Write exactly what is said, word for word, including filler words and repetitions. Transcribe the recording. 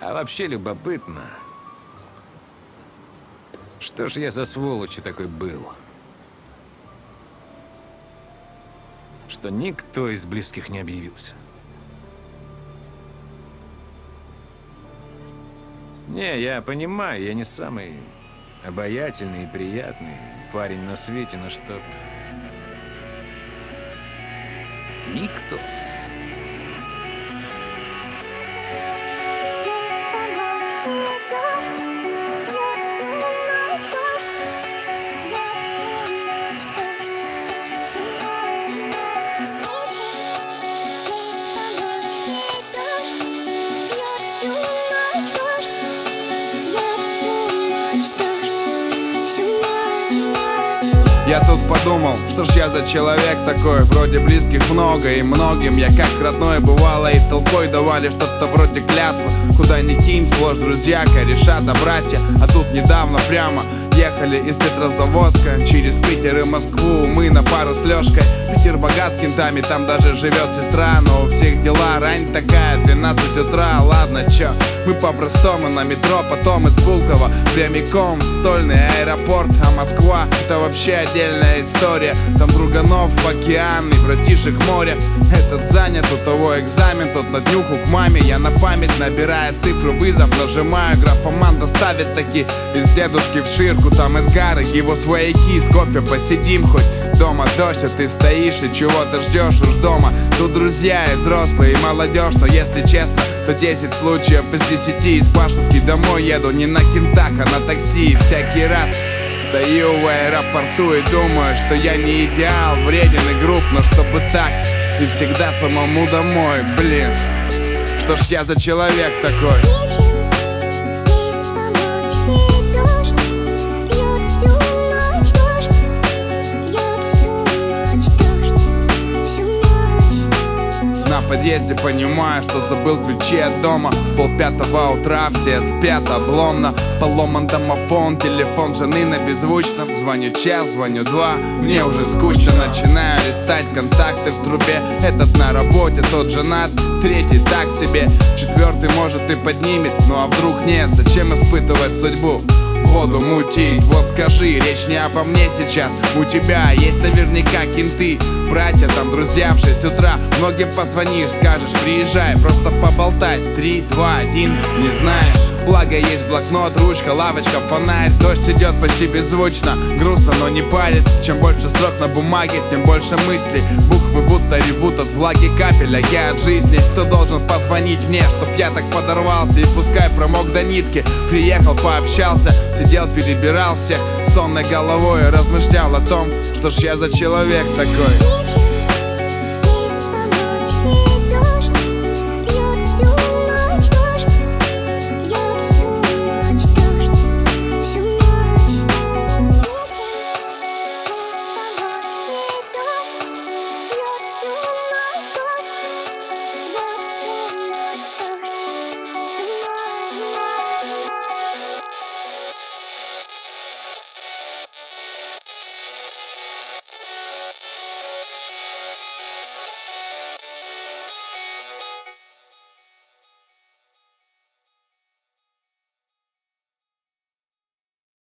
А вообще любопытно, что ж я за сволочь такой был, что никто из близких не объявился. Не, я понимаю, я не самый обаятельный и приятный парень на свете, но чтоб... Никто. Я тут подумал, что ж я за человек такой. Вроде близких много, и многим я как родной бывало, и толпой давали что-то вроде клятвы. Куда ни кинь, сплошь друзья, кореша да братья. А тут недавно прямо ехали из Петрозаводска через Питер и Москву мы на пару с Лёшкой. Питер богат кентами, там даже живет сестра, но у всех дела, рань такая, двенадцать утра. Ладно, чё, мы по-простому на метро, потом из Пулково прямиком в стольный аэропорт. А Москва — это вообще отдельная история. Там друганов океан и братишек море. Этот занят, у того экзамен, тот на днюху к маме. Я на память набираю цифру, вызов нажимаю, графоман доставит таки из дедушки в Ширку. Там Эдгар и его свояки, с кофе посидим хоть. Дома дождь, а ты стоишь и чего ты ждешь уж дома. Тут друзья и взрослые, и молодежь, но если честно, то десять случаев из десяти из Пашевки домой еду не на кентах, а на такси. И всякий раз стою в аэропорту и думаю, что я не идеал, вреден и груб, но чтобы так и всегда самому домой, блин. Что ж я за человек такой? В подъезде понимаю, что забыл ключи от дома. Полпятого утра, все спят обломно. Поломан домофон, телефон жены на беззвучном. Звоню час, звоню два, мне уже скучно. Начинаю листать контакты в трубе. Этот на работе, тот женат, третий так себе, четвертый может и поднимет. Ну а вдруг нет, зачем испытывать судьбу? Воду мутить, вот скажи, речь не обо мне сейчас. У тебя есть наверняка кенты, братья, там друзья в шесть утра. Многим позвонишь, скажешь, приезжай, просто поболтать. Три, два, один, не знаешь. Благо есть блокнот, ручка, лавочка, фонарь. Дождь идет почти беззвучно, грустно, но не парит. Чем больше строк на бумаге, тем больше мыслей. Буквы будто ревут от влаги капель, а я от жизни. Кто должен позвонить мне, чтоб я так подорвался? И пускай промок до нитки, приехал, пообщался, сидел, перебирал всех сонной головой и размышлял о том, что ж я за человек такой.